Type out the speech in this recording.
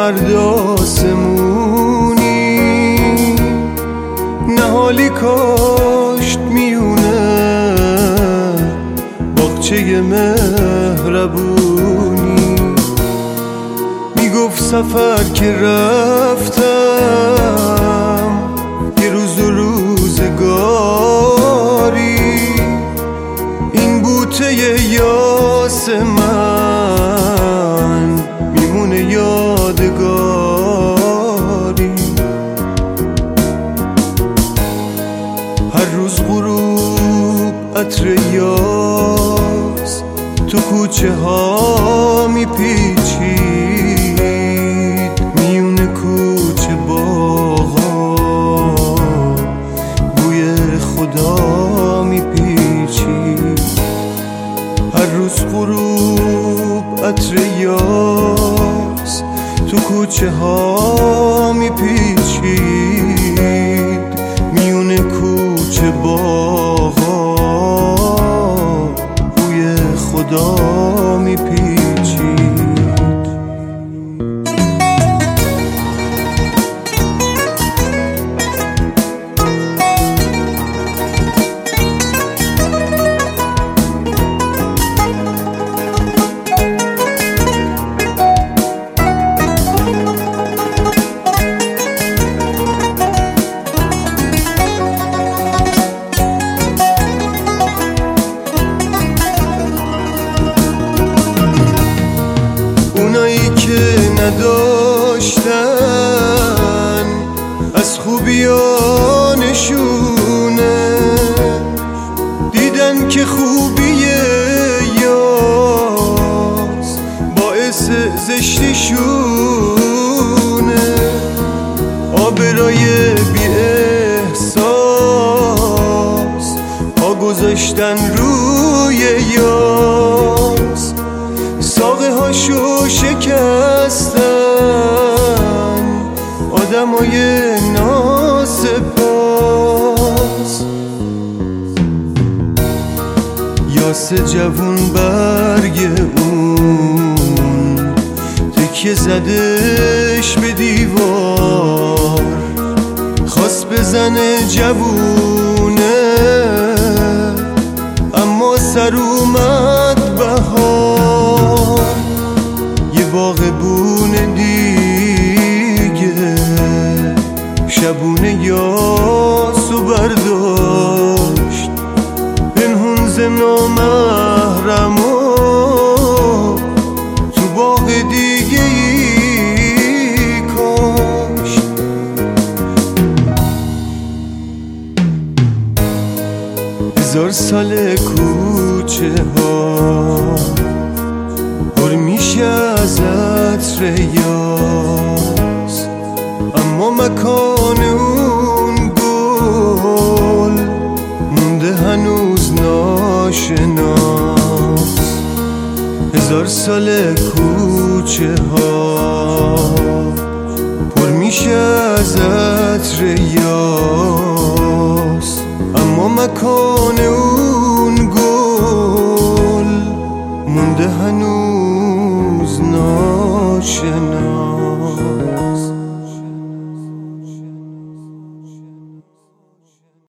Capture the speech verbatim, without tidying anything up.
مرد آسمونی، نهالی کاشت میونه باغچه مهربونی. میگفت سفر که رفتم یه روز و روزگاری، این بوته یاس من میمونه یادگاری. هر روز غروب عطر یاس تو کوچه ها میپیچید، میونه کوچه باغا بوی خدا میپیچید. هر روز غروب عطر یاس تو کوچه ها میپیچید، میونه کوچه باغا بوی خدا میپیچید. اونایی که نداشتن از خوبیانشونه، دیدن که خوبی یاس باعث زشتیشونه. آبرای بی احساس پا گذاشتن روی یاس، ساقه هاشو شکستن آدمای ناسپاس. یاس جوون برگ اون تکیه زدش به دیوار، خواست بزنه جوونه اما سر اومد بهار. یه باغبون دیگه شبونه یاسو برداشت، پنهون ز نامحرمو تو باغ دیگه ای کاشت. هزار سال کوچه ها پر میشه از عطر یاس، اما مکان اون گل مونده هنوز ناشناس. هزار سال کوچه ها پر میشه از عطر یاس، اما مکان اون